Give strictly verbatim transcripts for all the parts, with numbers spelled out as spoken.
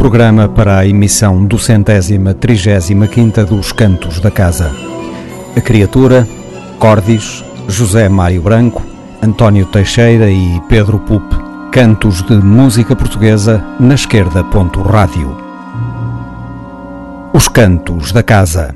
programa para a emissão do centésima trigésima quinta dos Cantos da Casa. A Criatura, Cordis, José Mário Branco, António Teixeira e Pedro Pupe. Cantos de música portuguesa na esquerda ponto rádio. Os Cantos da Casa.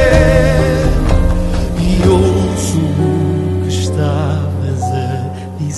Dizer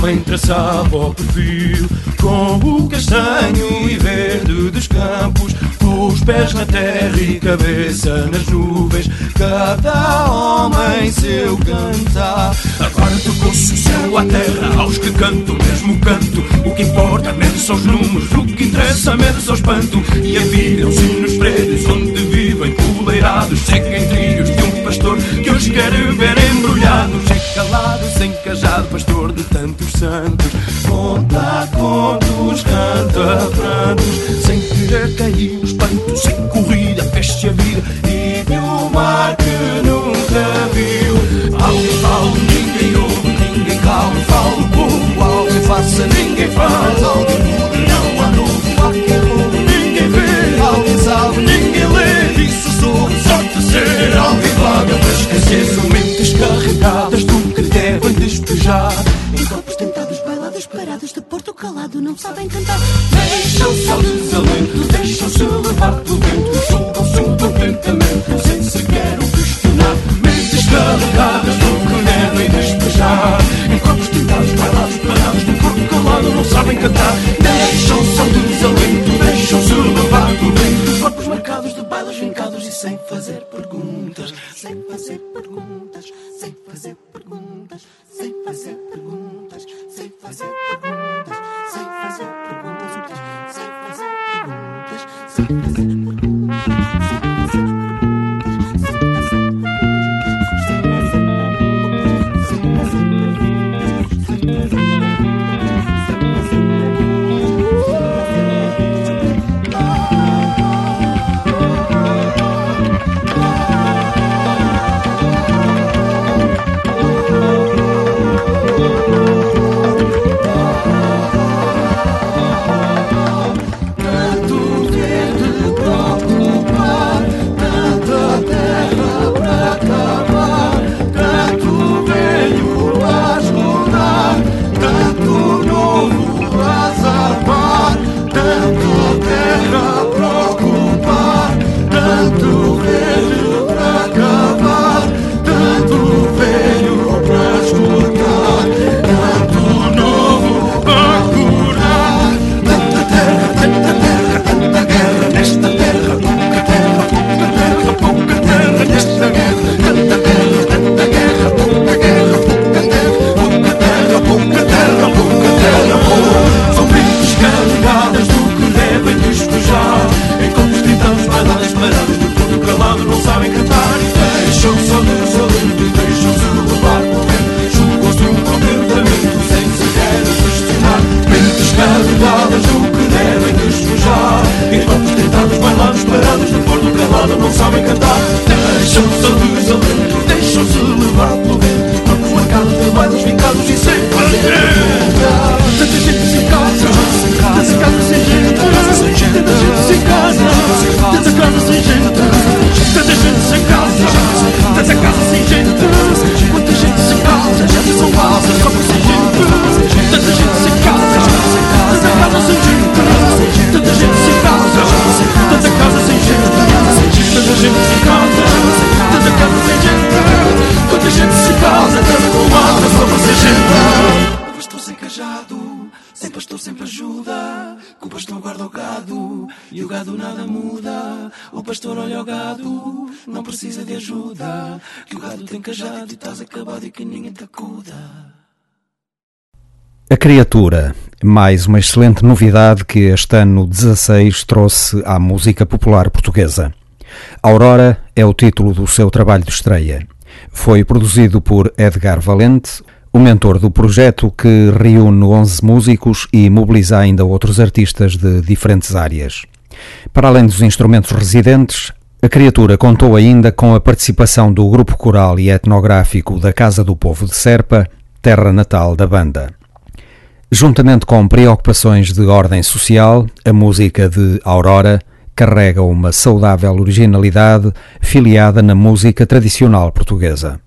bem traçado ao perfil, com o castanho e verde dos campos, os pés na terra e cabeça nas nuvens, cada homem seu cantar. Agora tocou-se o céu à terra, aos que cantam o mesmo canto. O que importa menos são os números, o que interessa menos é o espanto. E aviram-se nos prédios onde vivem coleirados, seguem trilhos de um pastor que os quer ver embrulhados. É calado, sem cajado, pastor de tantos santos, conta contos, canta prantos, sem querer cair nos pantos, sem corrida, fez-se a vida e viu o mar que nunca viu. Alguém fala, ninguém ouve, ninguém cala, fala o povo, alguém faça, ninguém faz, alguém muda, não há novo, há quem ouve, ninguém vê, alguém sabe, ninguém lê, isso sou sorte ser, alguém vaga, mas esquecer, são mentes carregadas do que devem despejar. Em corpos tentados, bailados, parados de porto calado, não sabem cantar. Deixam-se ao desalento, deixam-se levar pelo vento, julgam-se um contentamento, sem sequer o questionar. Mentes carregadas do que devem despejar. Em corpos tentados, bailados, parados de porto calado, não sabem cantar. Deixam-se ao desalento, deixam-se levar pelo vento, corpos marcados de bailes vincados e sem fazer perguntas, Sem fazer perguntas, sem fazer perguntas, sem fazer perguntas, sem fazer perguntas, sem fazer perguntas, sem fazer perguntas, sem fazer A Criatura, mais uma excelente novidade que este ano dezasseis trouxe à música popular portuguesa. Aurora é o título do seu trabalho de estreia. Foi produzido por Edgar Valente, o mentor do projeto que reúne onze músicos e mobiliza ainda outros artistas de diferentes áreas. Para além dos instrumentos residentes, a Criatura contou ainda com a participação do grupo coral e etnográfico da Casa do Povo de Serpa, terra natal da banda. Juntamente com preocupações de ordem social, a música de Aurora carrega uma saudável originalidade filiada na música tradicional portuguesa.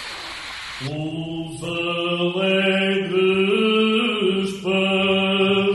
Os alegres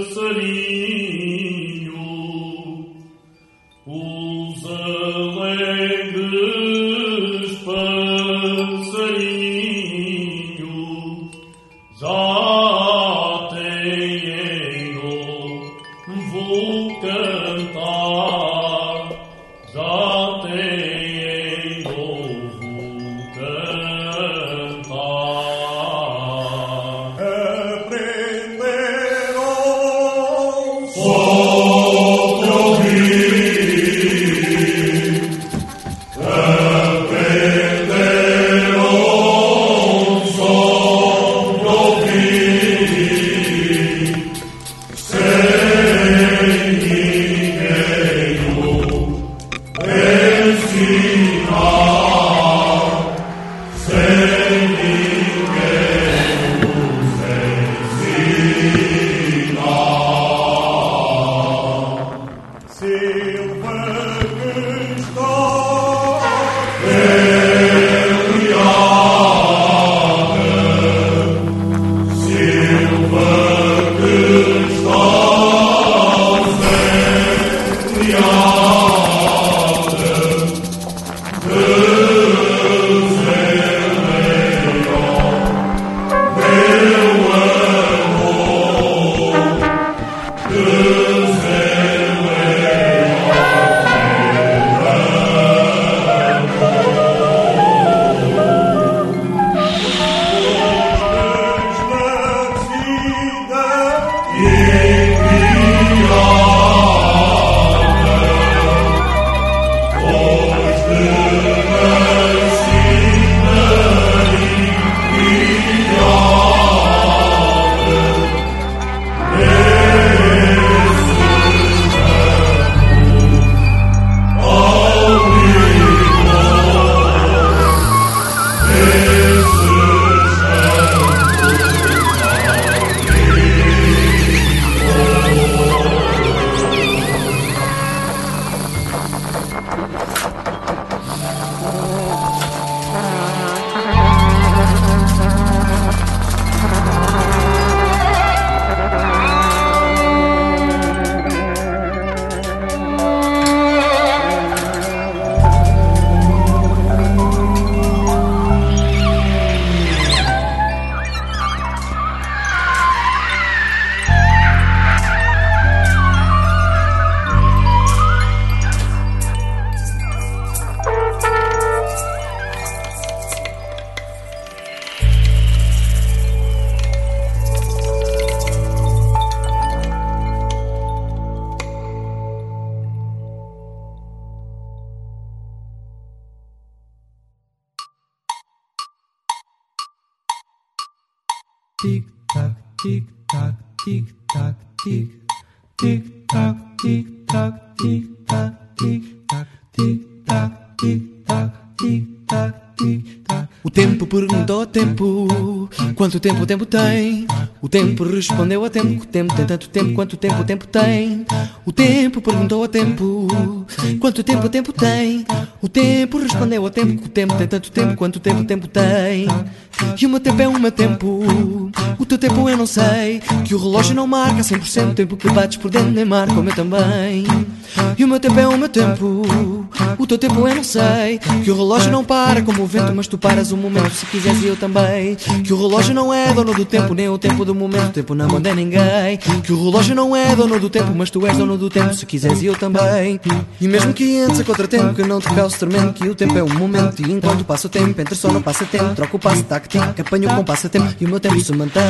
Tic-tac, tic-tac, tic-tac, tic. Tic-tac, tic-tac, tic-tac, tic-tac, tic-tac, tic-tac, tic-tac, tic-tac. O tempo perguntou ao tempo quanto tempo o tempo tem. O tempo respondeu a tempo. O tempo tem tanto tempo quanto tempo o tempo tem. O tempo perguntou ao tempo quanto tempo o tempo tem. O tempo respondeu ao tempo. O tempo tem tanto tempo quanto tempo o tempo tem. E o meu tempo é o meu tempo. O teu tempo eu não sei. Que o relógio não marca cem por cento. O tempo que bates por dentro nem marca o meu também. E o meu tempo é o meu tempo. O teu tempo eu não sei. Que o relógio não para como o vento, mas tu paras um momento se quiseres e eu também. Que o relógio não é dono do tempo, nem o tempo do momento. O tempo não manda ninguém. Que o relógio não é dono do tempo, mas tu és dono do tempo se quiseres e eu também. E mesmo que entres a contratempo, que não te cause tremendo. Que o tempo é um momento e enquanto passa o tempo, entre só no passatempo. Troco o passo, tac, tic, apanho com passatempo. E o meu tempo se mantém.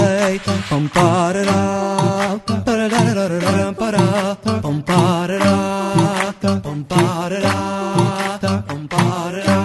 Pam, parará, parará, parará, pam, parará, pam, parará, pam, parará.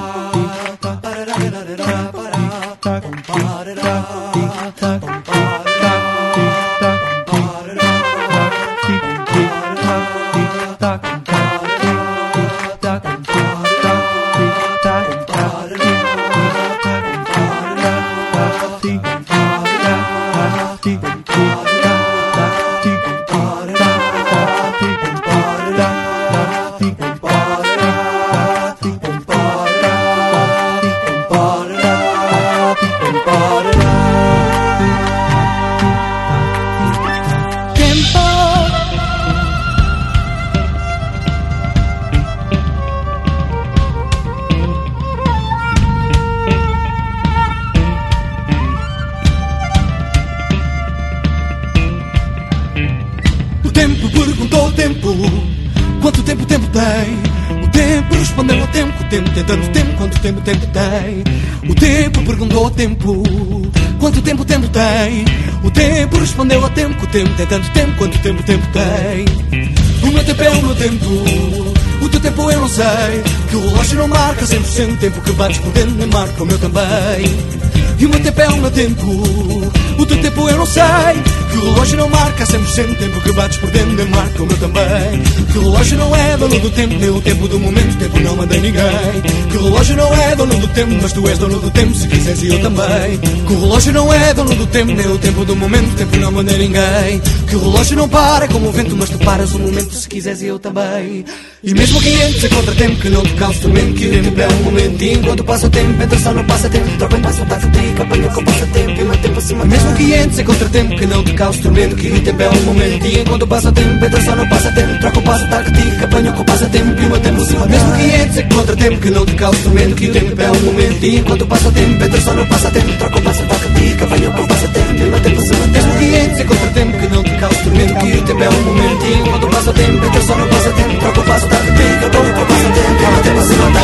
Tem tanto tempo quanto tempo o tempo tem. O tempo perguntou ao tempo quanto tempo o tempo tem. O tempo respondeu ao tempo que o tempo tem tanto tempo quanto tempo o tempo tem. O meu tempo é o meu tempo. O teu tempo eu não sei. Que o relógio não marca cem por cento. O tempo que bates por dentro nem marca o meu também. E o meu tempo é o meu tempo. O teu tempo eu não sei, que o relógio não marca cem por cento. Tempo que bates por dentro nem marca o meu também. Que o relógio não é dono do tempo, nem o tempo do momento. Tempo não manda ninguém. Que o relógio não é dono do tempo, mas tu és dono do tempo, se quiseres e eu também. Que o relógio não é dono do tempo, nem o tempo do momento. Tempo não manda ninguém. Que o relógio não para como o vento, mas tu paras o momento, se quiseres e eu também. E mesmo que entres em contratempo, que não te cause tormento, que o tempo é um momento. E enquanto passa o tempo, entra só no passatempo. Troca em passo, passa tempo, apanha com o passatempo e mantém para cima. Mesmo que entres em contratempo, que não te cause tormento, que o tempo é um momento. E enquanto passa o tempo, entra só no passatempo. Troca o passo, tá que apanha com o passatempo e mantém por cima. Mesmo que entres em contratempo, que não te cause tormento, que o tempo é um momento. E enquanto passa o tempo, entra só no passatempo. Troca o passo, tá que apanha com o passatempo e mantém por cima. Mesmo que entres em contratempo, que não te cause tormento, que o tempo é um momento. E enquanto passa o tempo, entra só no passatempo. Troca o passo, tá que apanha com o passatempo e mantém por cima.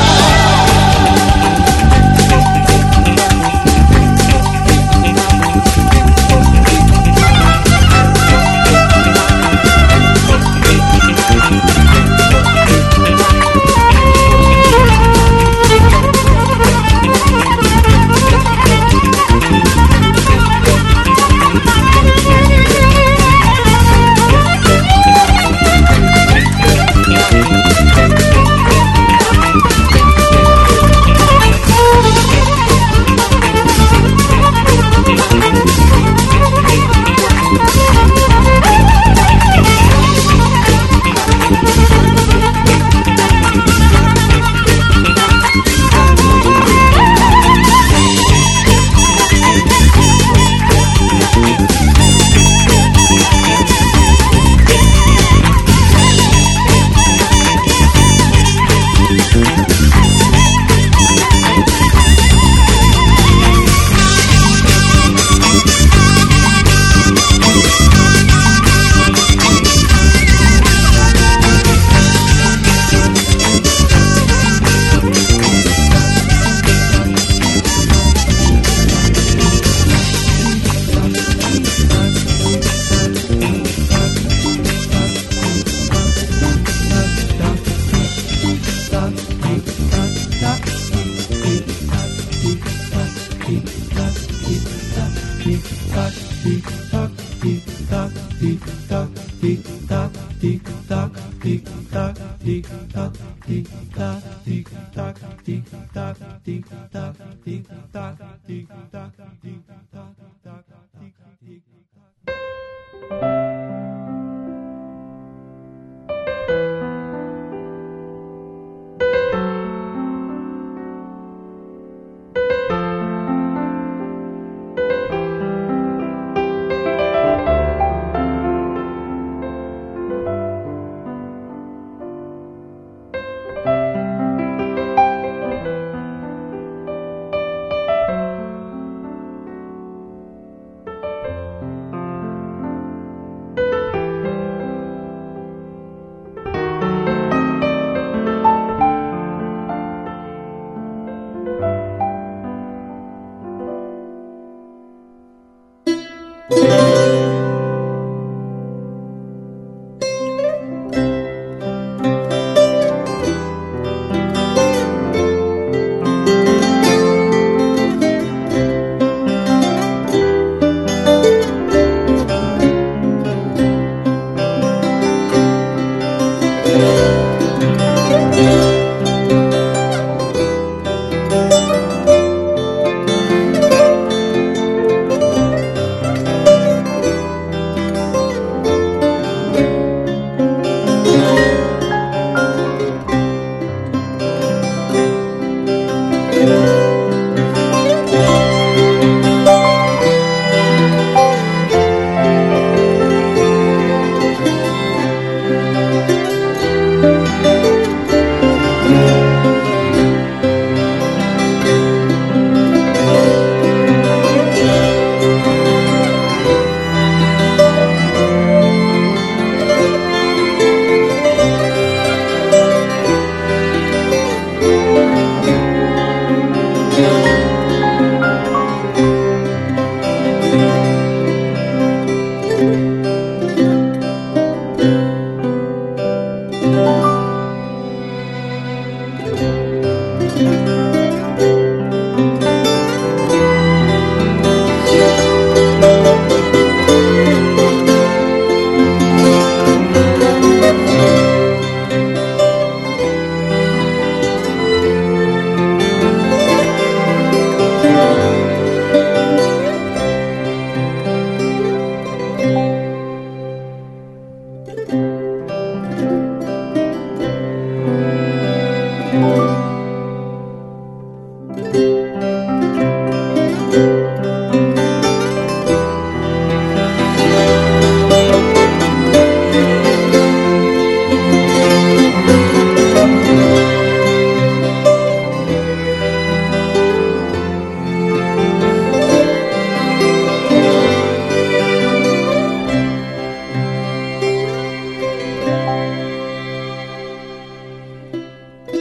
Thank you.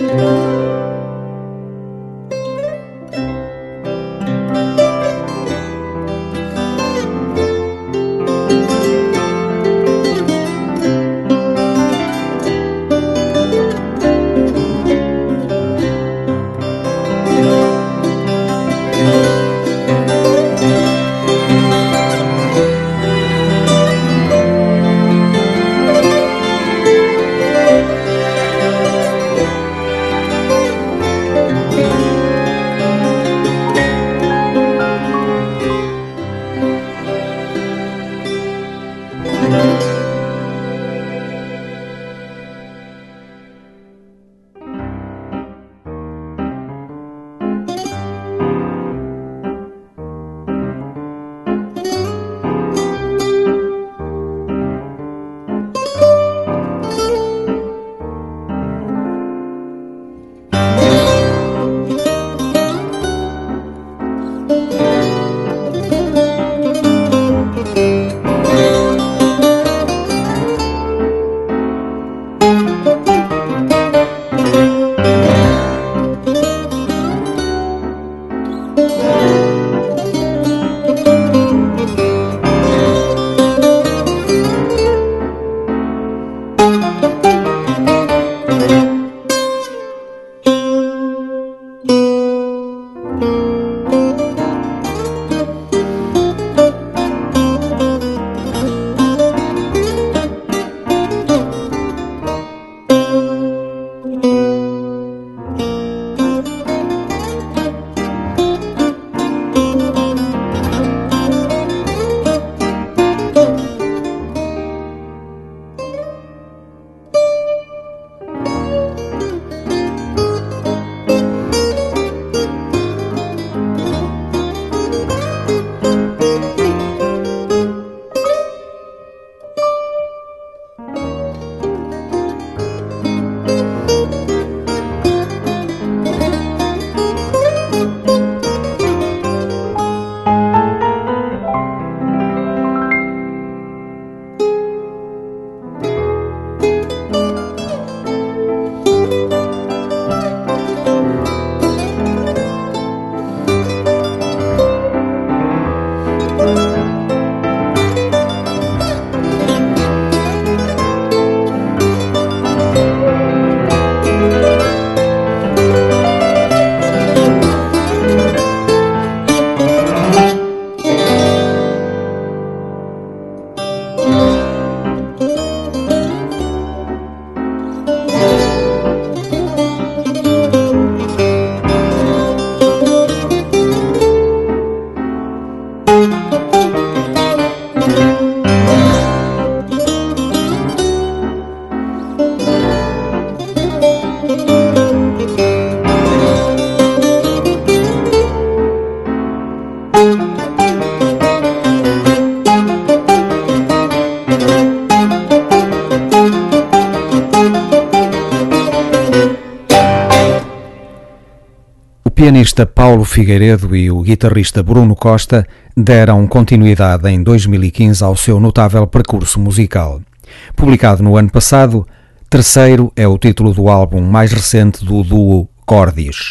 O pianista Paulo Figueiredo e o guitarrista Bruno Costa deram continuidade em dois mil e quinze ao seu notável percurso musical. Publicado no ano passado, Terceiro é o título do álbum mais recente do duo Cordis.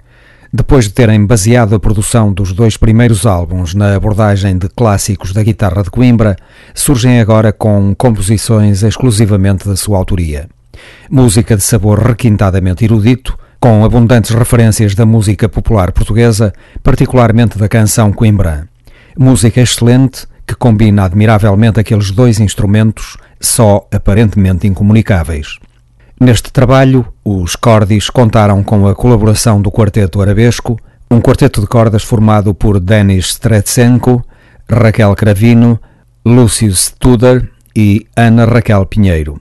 Depois de terem baseado a produção dos dois primeiros álbuns na abordagem de clássicos da guitarra de Coimbra, surgem agora com composições exclusivamente da sua autoria. Música de sabor requintadamente erudito, com abundantes referências da música popular portuguesa, particularmente da canção coimbrã. Música excelente que combina admiravelmente aqueles dois instrumentos só aparentemente incomunicáveis. Neste trabalho, os Cordis contaram com a colaboração do Quarteto Arabesco, um quarteto de cordas formado por Denis Stretsenko, Raquel Cravino, Lucius Tudor e Ana Raquel Pinheiro.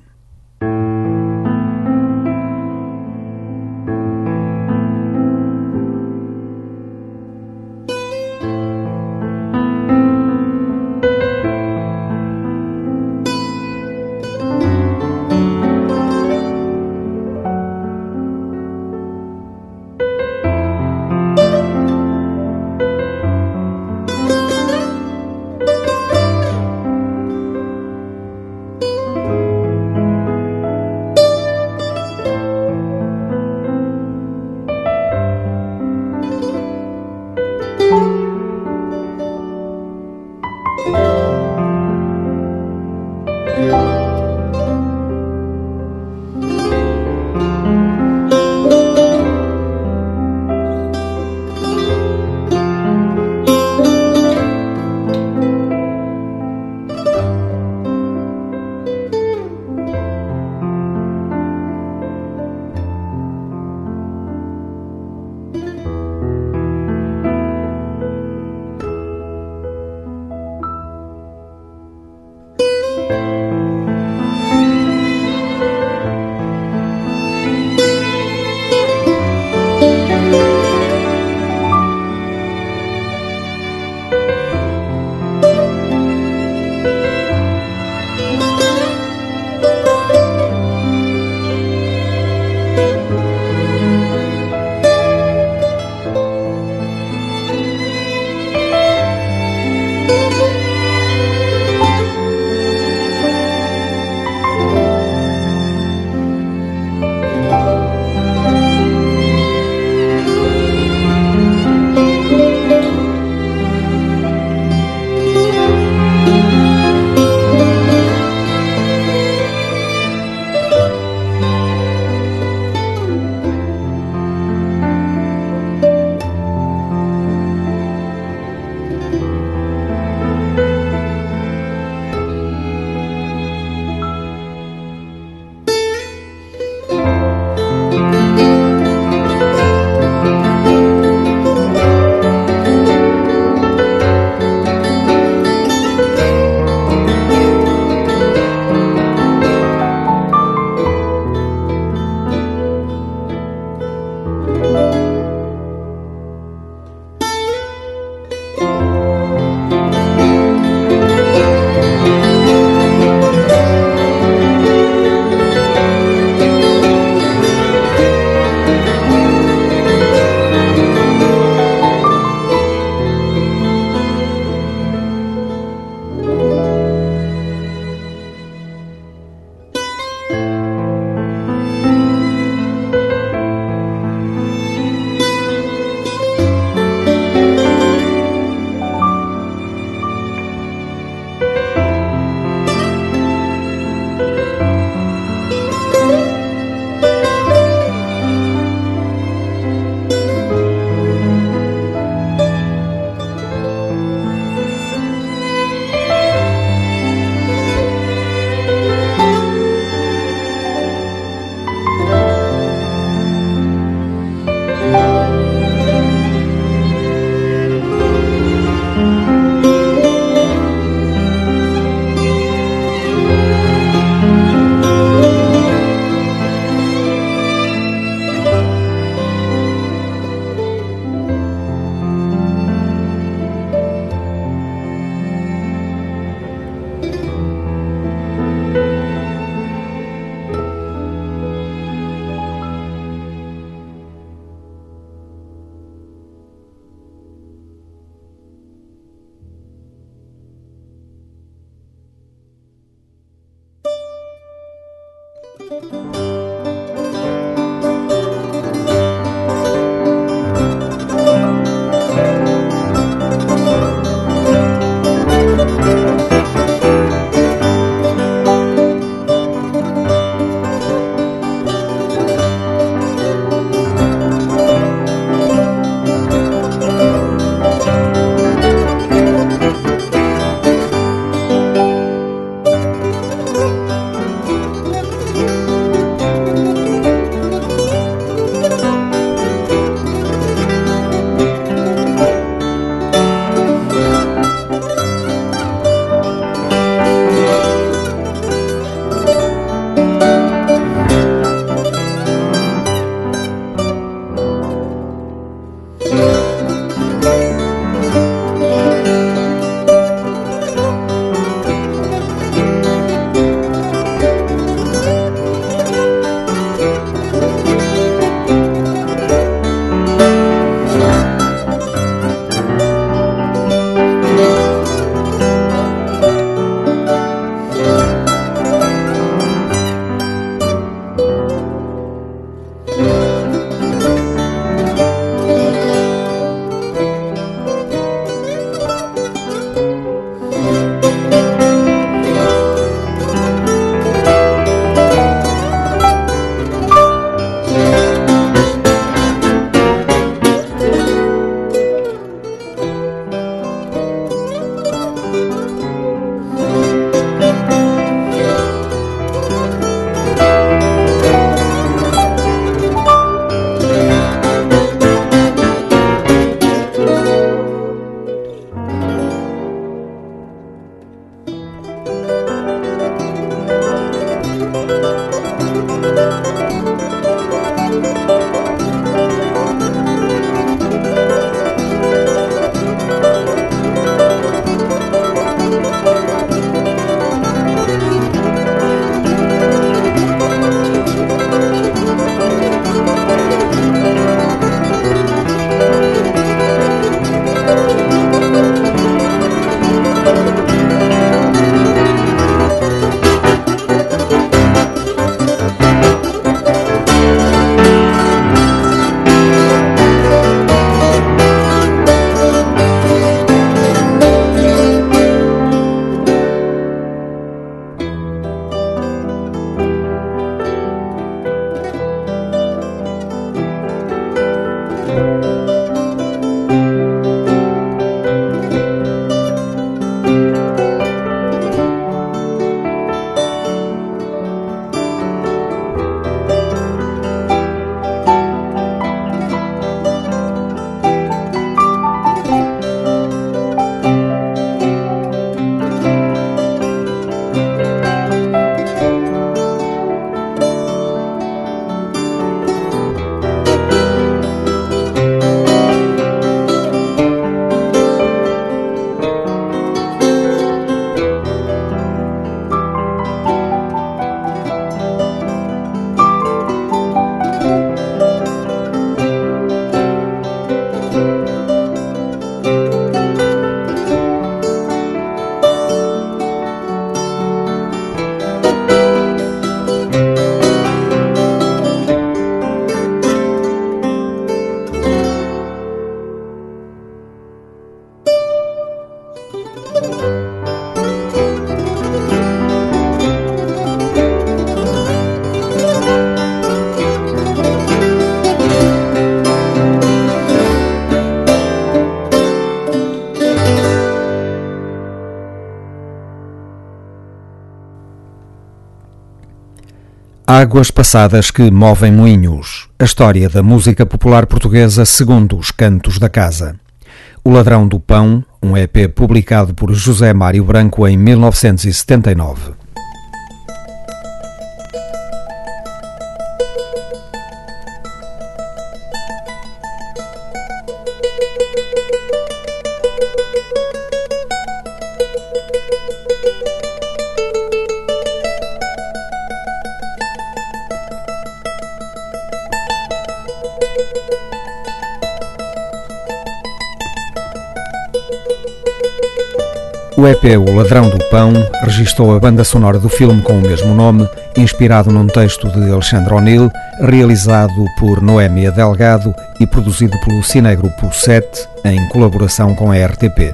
Águas passadas que movem moinhos. A história da música popular portuguesa segundo os cantos da casa. O Ladrão do Pão, um E P publicado por José Mário Branco em mil novecentos e setenta e nove. O E P O Ladrão do Pão registou a banda sonora do filme com o mesmo nome, inspirado num texto de Alexandre O'Neill, realizado por Noémia Delgado e produzido pelo Cinegrupo sete, em colaboração com a R T P.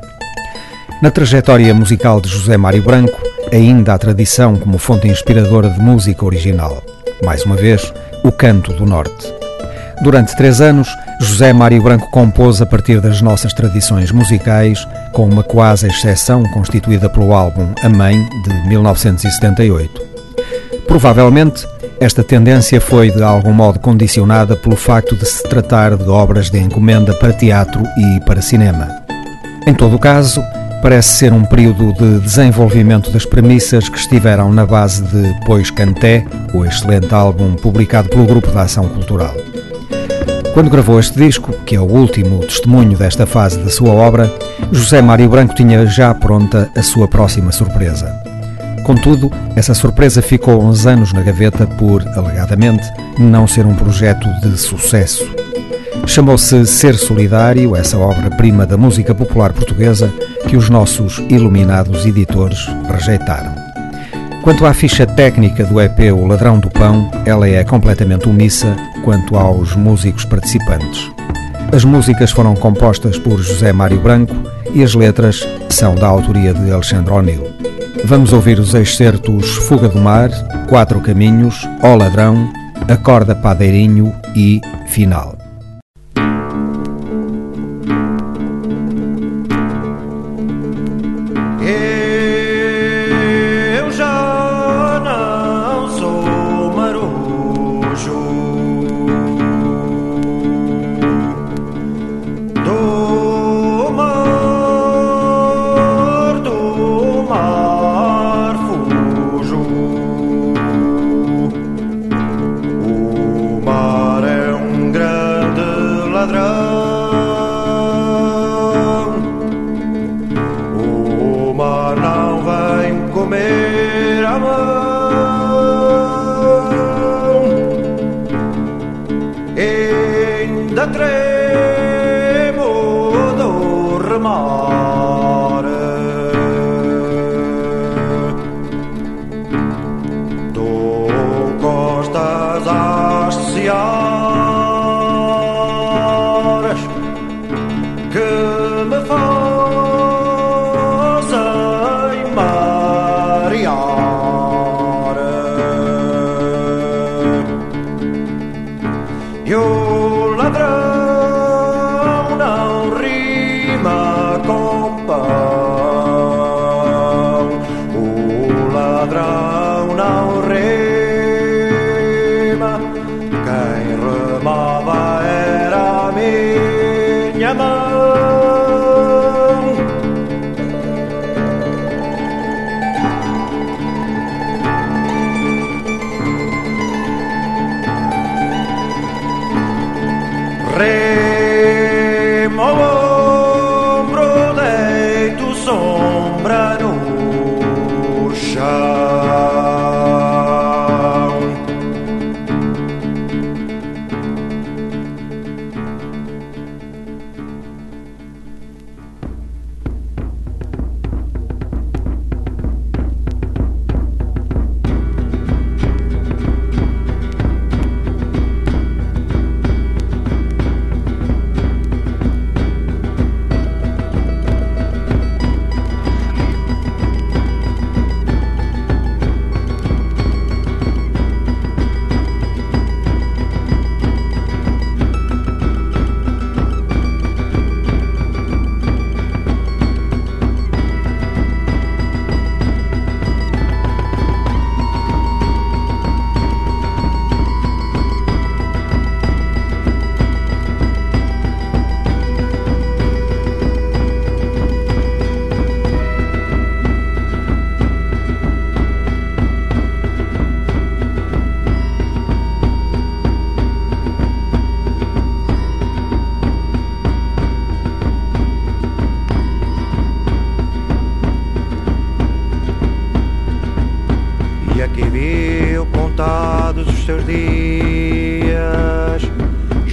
Na trajetória musical de José Mário Branco, ainda há tradição como fonte inspiradora de música original. Mais uma vez, o Canto do Norte. Durante três anos, José Mário Branco compôs a partir das nossas tradições musicais, com uma quase exceção constituída pelo álbum A Mãe, de mil novecentos e setenta e oito. Provavelmente, esta tendência foi de algum modo condicionada pelo facto de se tratar de obras de encomenda para teatro e para cinema. Em todo o caso, parece ser um período de desenvolvimento das premissas que estiveram na base de Pois Canté, o excelente álbum publicado pelo Grupo de Ação Cultural. Quando gravou este disco, que é o último testemunho desta fase da sua obra, José Mário Branco tinha já pronta a sua próxima surpresa. Contudo, essa surpresa ficou uns anos na gaveta por, alegadamente, não ser um projeto de sucesso. Chamou-se Ser Solidário, essa obra-prima da música popular portuguesa que os nossos iluminados editores rejeitaram. Quanto à ficha técnica do E P O Ladrão do Pão, ela é completamente omissa quanto aos músicos participantes. As músicas foram compostas por José Mário Branco e as letras são da autoria de Alexandre O'Neill. Vamos ouvir os excertos Fuga do Mar, Quatro Caminhos, Ó Ladrão, Acorda Padeirinho e Final.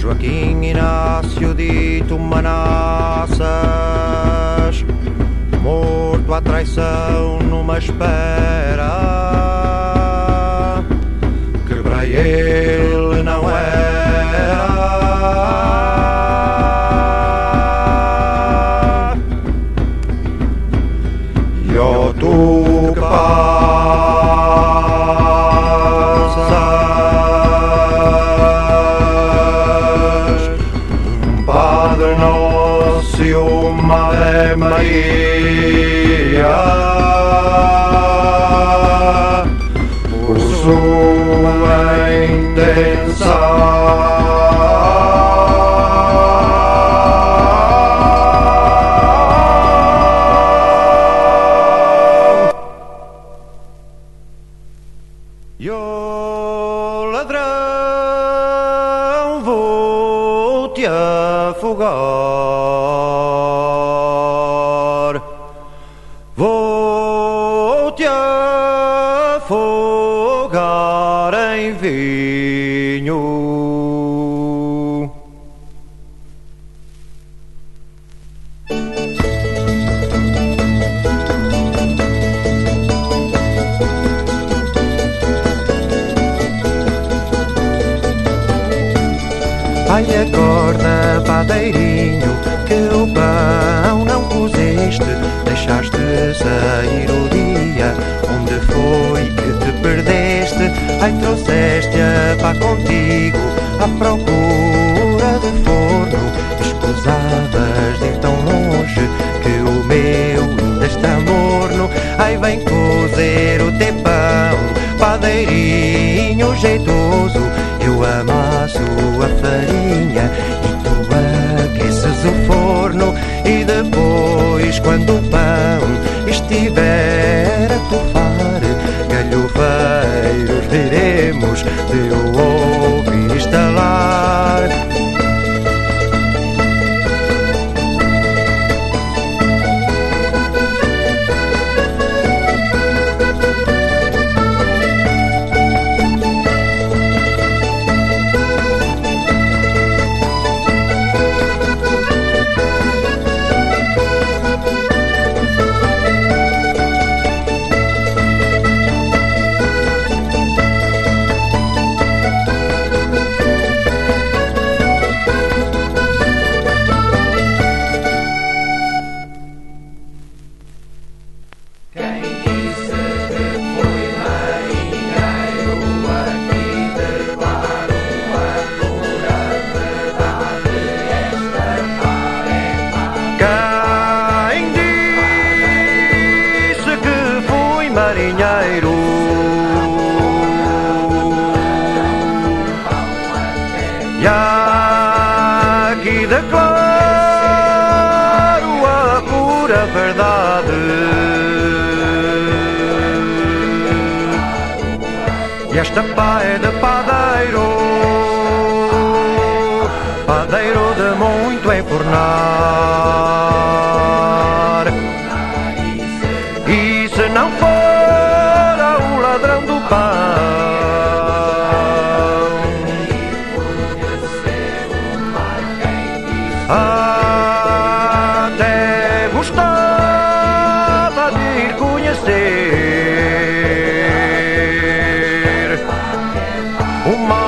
Joaquim Inácio dito Manassas, morto à traição numa espera, quebrei ele não era. E ó tu que passas, um Padre Nosso e uma Ave Maria, por sua intenção. Eu, ladrão, vou-te afogar, vou-te afogar em vinho. Ai, acorda, padeirinho, que o pão não cozeste, deixaste sair o dia. Onde foi que te perdeste? Ai, trouxeste-a pá contigo, à procura de forno. Escusavas de ir tão longe, que o meu ainda está morno. Ai, vem cozer o teu pão, padeirinho jeitoso. Eu amasso a farinha e tu aqueces o forno. E depois, quando o pão estiver a tufar, galhofeiros veremos de o ouvir estalar. Esta pá é de padeiro, padeiro de muito enfornar. E se não fora o ladrão do pão, até gostava de ir conhecer o mar.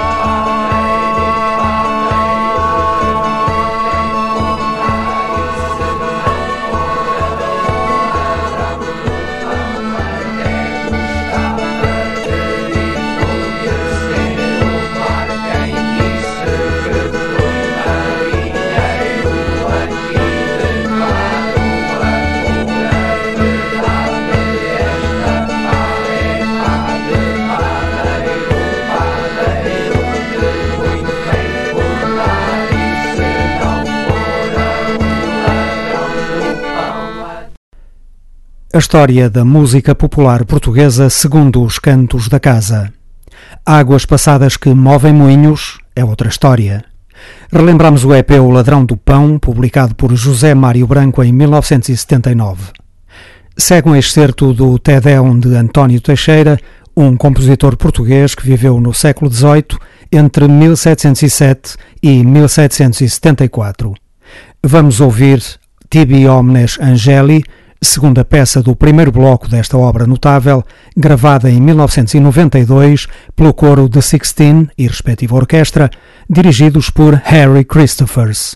A história da música popular portuguesa segundo os cantos da casa. Águas passadas que movem moinhos é outra história. Relembramos o E P O Ladrão do Pão, publicado por José Mário Branco em mil novecentos e setenta e nove. Segue um excerto do Te Deum de António Teixeira, um compositor português que viveu no século dezoito entre mil setecentos e sete e mil setecentos e setenta e quatro. Vamos ouvir Tibi Omnes Angeli, segunda peça do primeiro bloco desta obra notável, gravada em mil novecentos e noventa e dois pelo coro The Sixteen e respectiva orquestra, dirigidos por Harry Christophers.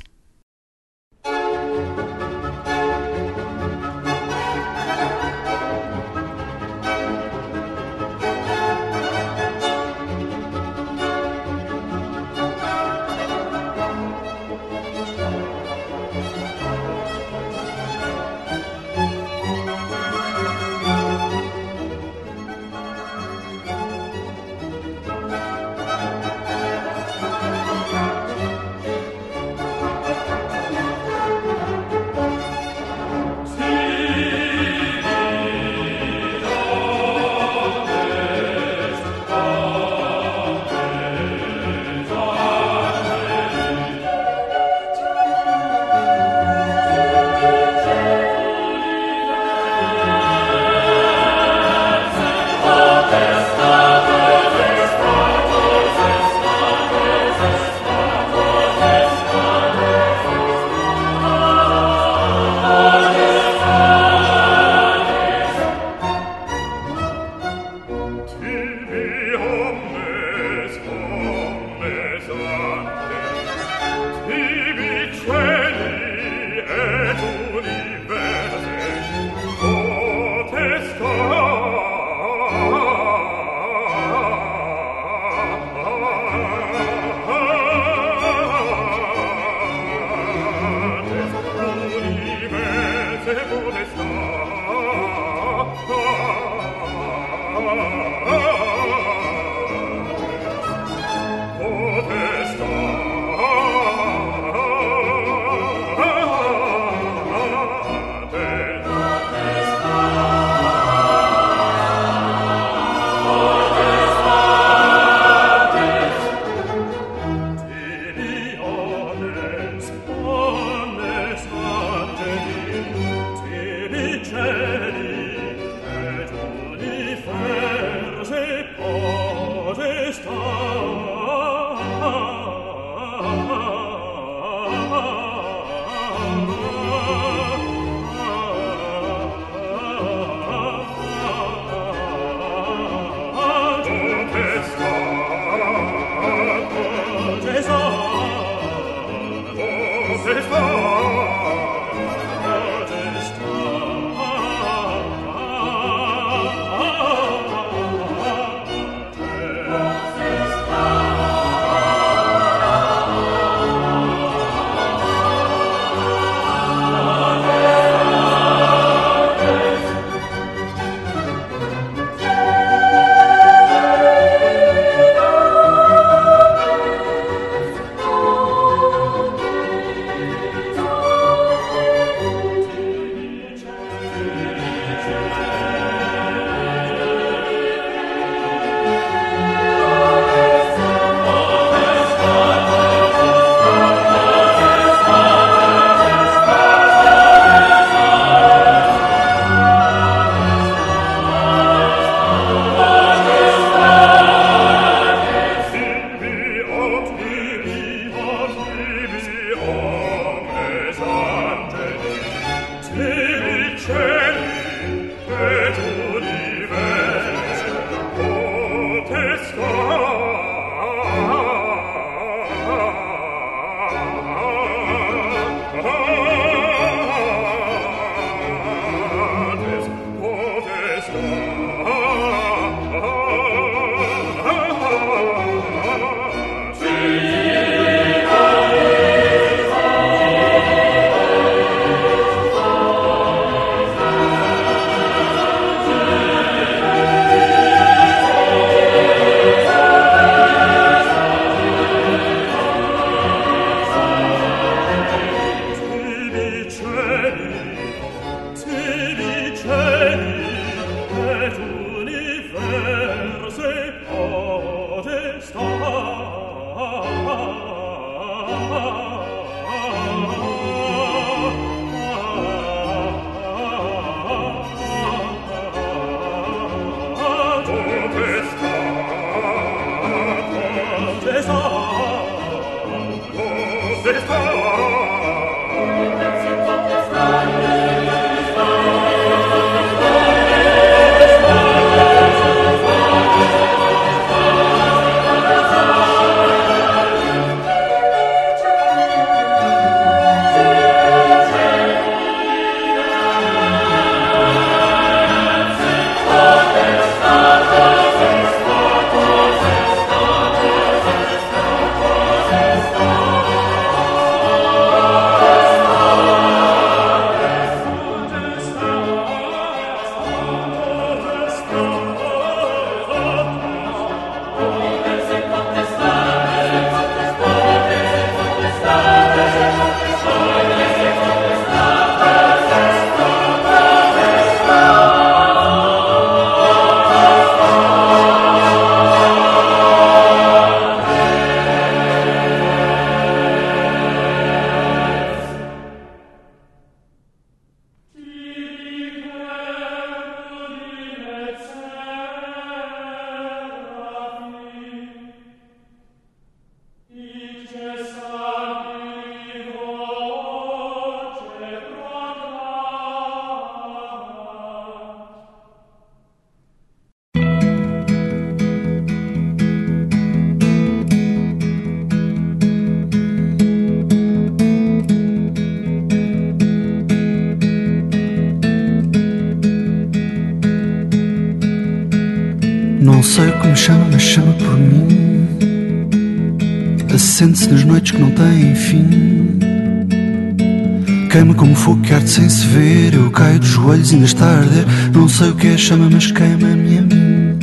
Não sei o que me chama, mas chama por mim. Acende-se nas noites que não têm fim. Queima como fogo que arde sem se ver. Eu caio dos joelhos e ainda está a arder. Não sei o que é chama, mas queima-me a mim.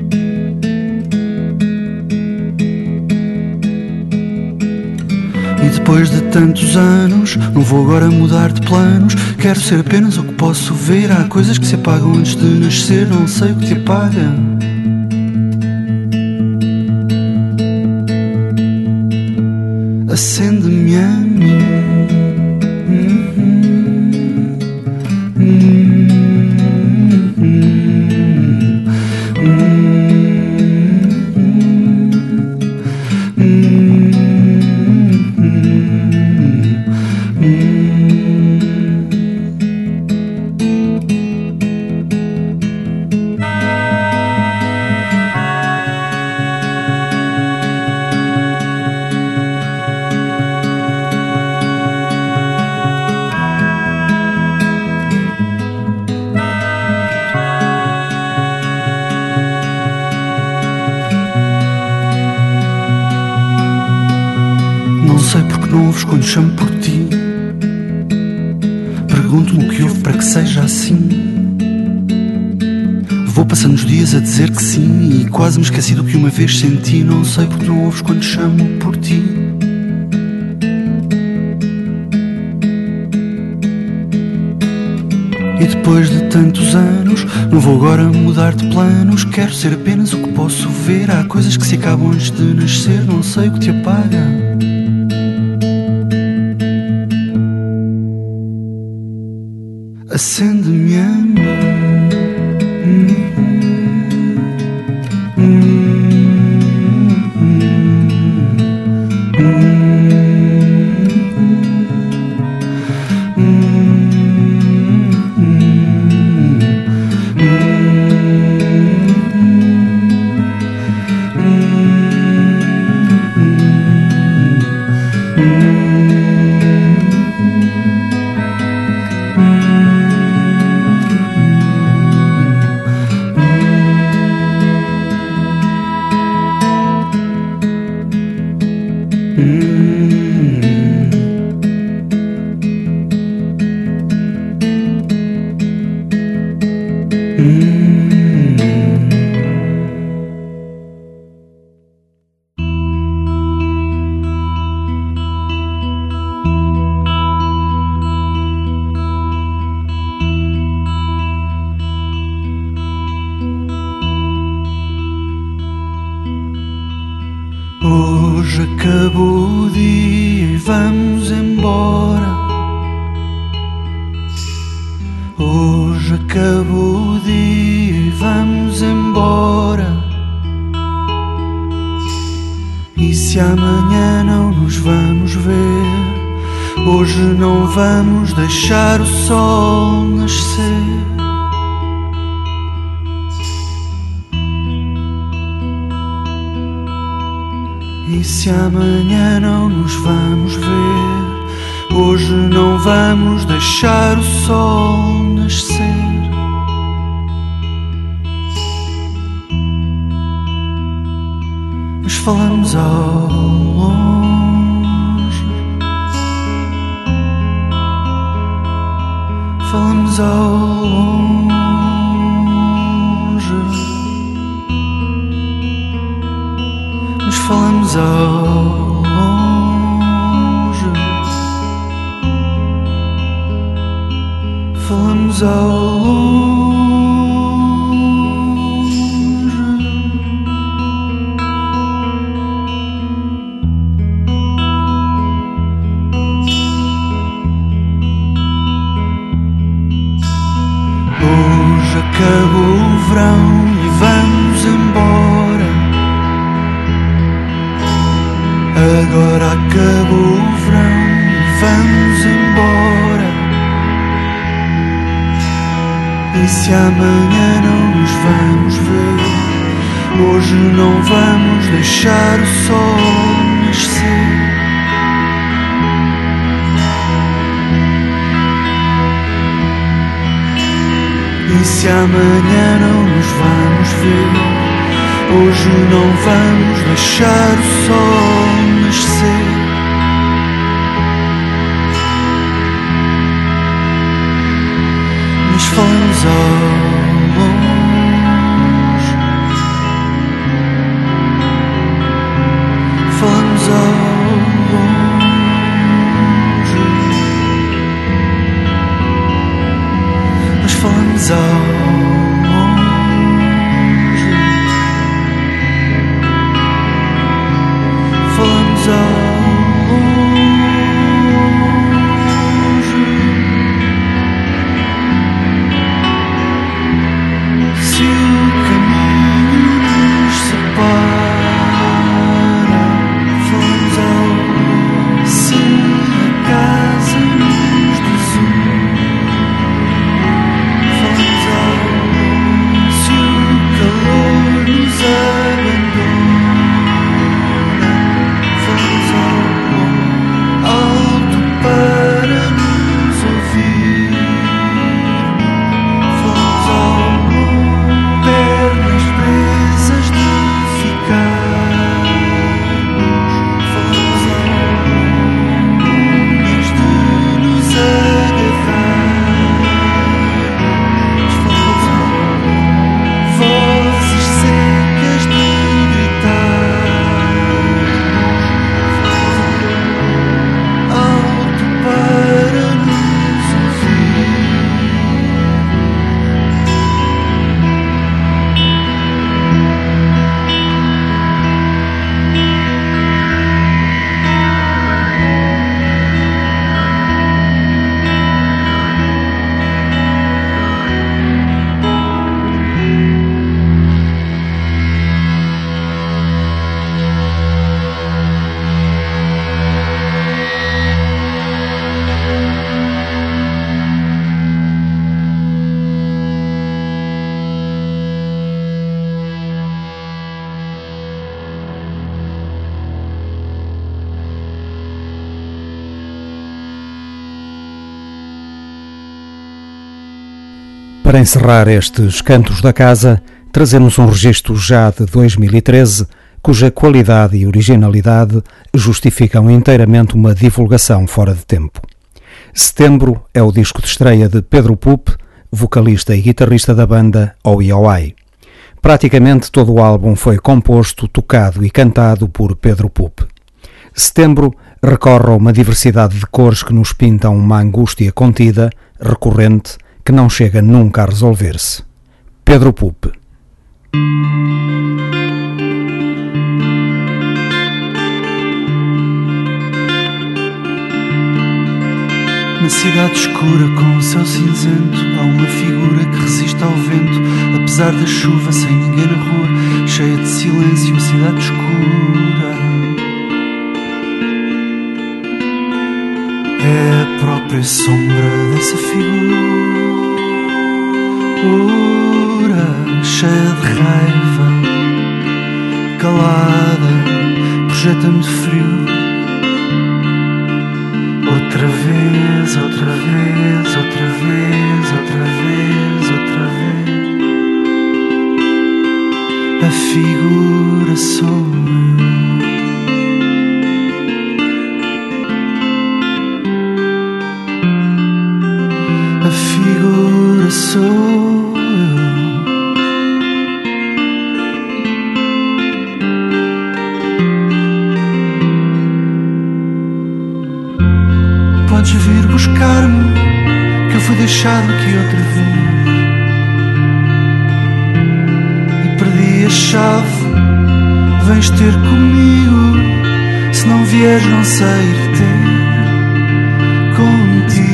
E depois de tantos anos, não vou agora mudar de planos. Quero ser apenas o que posso ver. Há coisas que se apagam antes de nascer. Não sei o que te apaga. Acende-me a mim. Uhum. Uhum. Uhum. Não sei porque não ouves quando chamo por ti. Pergunto-me o que houve para que seja assim. Vou passando os dias a dizer que sim e quase me esqueci do que uma vez senti. Não sei porque não ouves quando chamo por ti. E depois de tantos anos, não vou agora mudar de planos. Quero ser apenas o que posso ver. Há coisas que se acabam antes de nascer. Não sei o que te apaga. Acende-me a mim. Hoje acabou o dia e vamos embora. Hoje acabou o dia e vamos embora. E se amanhã não nos vamos ver. Hoje não vamos deixar o sol nascer. E se amanhã não nos vamos ver, hoje não vamos deixar o sol nascer. Mas falamos ao longe, falamos ao longe, mas falamos ao longe, falamos ao longe. Acabou o verão e vamos embora. Agora acabou o verão e vamos embora. E se amanhã não nos vamos ver, hoje não vamos deixar o sol nascer. E se amanhã não nos vamos ver, hoje não vamos deixar o sol nascer. Mas falamos ao longe, falamos ao longe, mas falamos ao longe, falamos ao longe. Se o caminho nos separa, falamos ao longe. Se a casa nos desune, falamos ao longe. Se o calor nos abandona, falamos ao longe. Alto para nos ouvir, falamos ao longe. Pernas presas de ficarmos, falamos ao longe. Unhas de nos agarrarmos, falamos ao longe. Vozes secas de gritar, alto para nos ouvir. Para encerrar estes Cantos da Casa, trazemos um registro já de dois mil e treze, cuja qualidade e originalidade justificam inteiramente uma divulgação fora de tempo. Setembro é o disco de estreia de Pedro Pup, vocalista e guitarrista da banda O I O I. Praticamente todo o álbum foi composto, tocado e cantado por Pedro Pup. Setembro recorre a uma diversidade de cores que nos pintam uma angústia contida, recorrente, que não chega nunca a resolver-se. Pedro Pup. Na cidade escura com o céu cinzento, há uma figura que resiste ao vento, apesar da chuva, sem ninguém na rua, cheia de silêncio, a cidade escura. É a própria sombra dessa figura cheia de raiva, calada, projeta-me de frio. Outra vez, outra vez, outra vez, outra vez, outra vez. A figura sou eu. A figura sou eu. Podes vir buscar-me, que eu fui deixado aqui outra vez e perdi a chave. Vens ter comigo, se não vieres não sei ir ter contigo.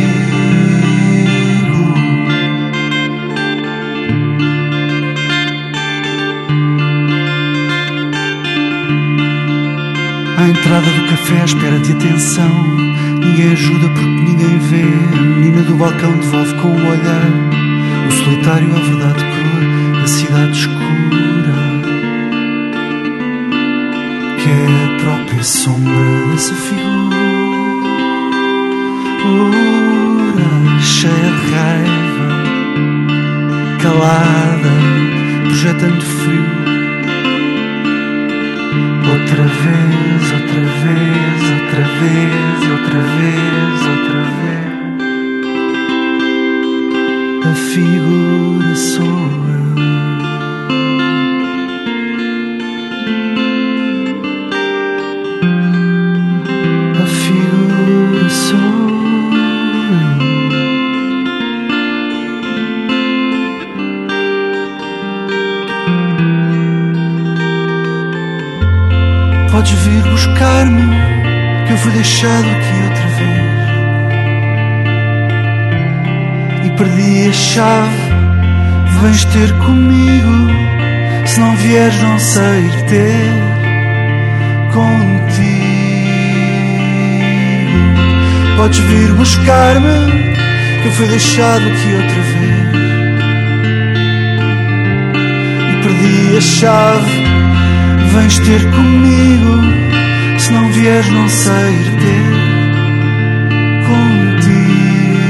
À entrada do café à espera de atenção, ninguém ajuda porque ninguém vê. A menina do balcão devolve com o olhar o solitário à verdade crua da cidade escura, que é a própria sombra dessa figura cheia de raiva, calada, projeta-me de frio. Outra vez, outra vez, outra vez, outra vez, outra vez. A figura sou eu. A figura sou eu. Podes vir buscar-me, que eu fui deixado aqui outra vez e perdi a chave. Vens ter comigo, se não vieres não sei ir ter contigo. Podes vir buscar-me, que eu fui deixado aqui outra vez e perdi a chave. Vens ter comigo, se não vieres não sei ir ter contigo.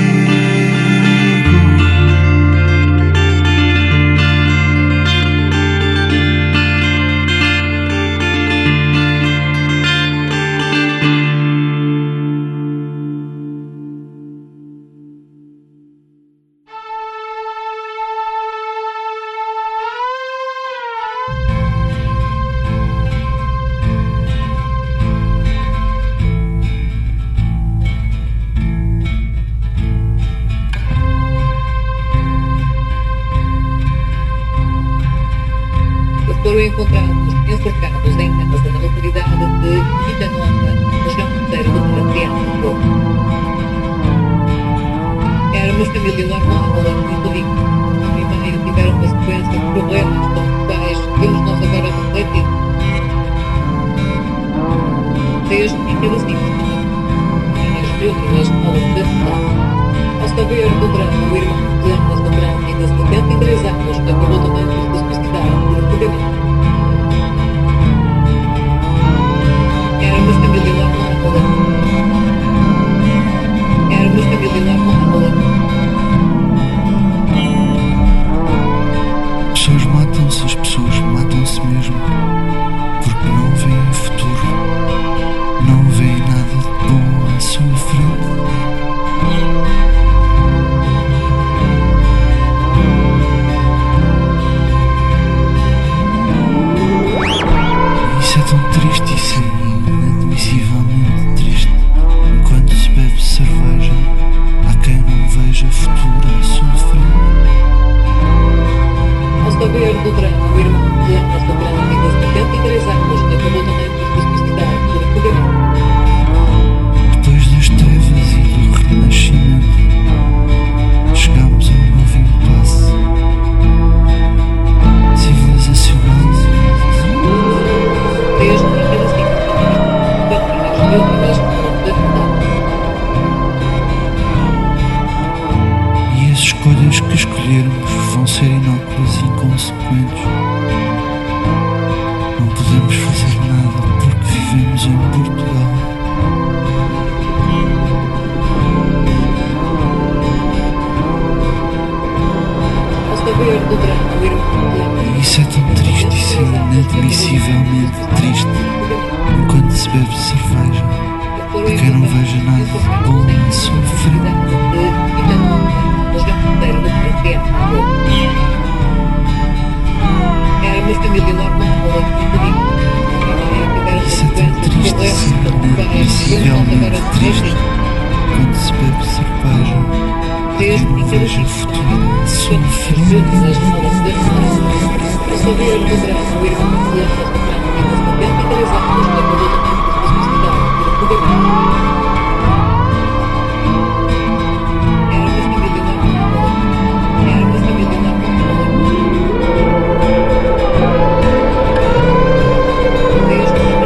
Foram encontrados enforcados em casa na localidade de Vila Nova, região inteira do Paraciano do Porto. Era uma família normal, muito rica. Um e meio tiveram uma sequência de problemas com os quais temos nós agora a refletir. Desde que era simples, as reuniões de aulas de Natal. Ao saber do drama, o irmão de Ana Sobrão, de setenta e três anos, acabou também por se suicidar por afogamento. Era uma família normal. Era uma família normal. As pessoas matam-se, as pessoas matam-se mesmo, porque não veem futuro, não veem nada de bom à sua frente. Isso é tão triste, isso é inadmissivelmente triste. Enquanto se bebe cerveja, há quem não veja futuro à sua frente. Ao saber do drama, o irmão de Ana Sobrão, de setenta e três anos, acabou também por se suicidar por afogamento. Depois das trevas e do renascimento, chegamos a um novo impasse civilizacional. Desde que era simples, as reuniões de aulas de Natal. realmente triste quando se bebe cerveja. Vejo o futuro sofrendo. Para saber do grande o irmão de setenta e três anos acabou também por suicidar por afogamento. Era uma família normal. Era uma família normal. Desde que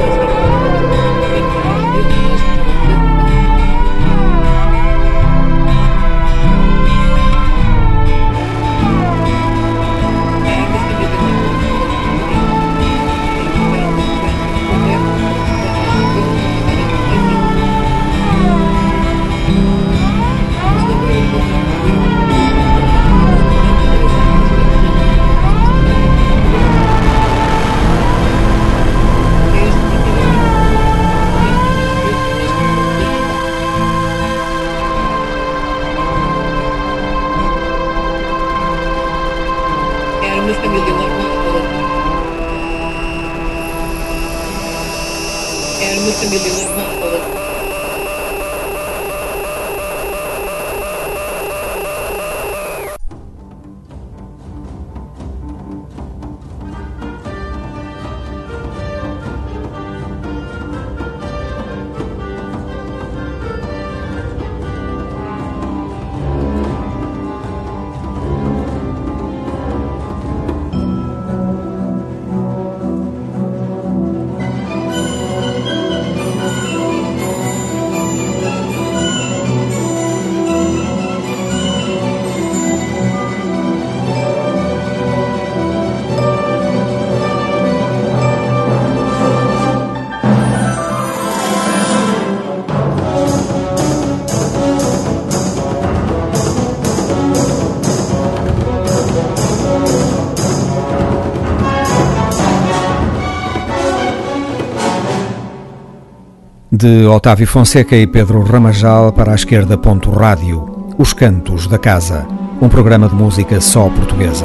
de Otávio Fonseca e Pedro Ramajal, para a esquerda ponto rádio, Os Cantos da Casa, um programa de música só portuguesa.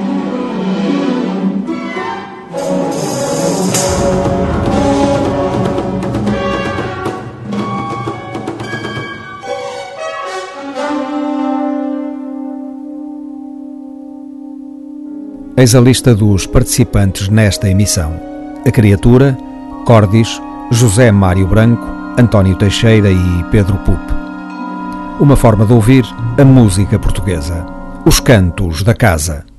Eis a lista dos participantes nesta emissão: A Criatura, Cordis, José Mário Branco, António Teixeira e Pedro Pup. Uma forma de ouvir a música portuguesa. Os Cantos da Casa.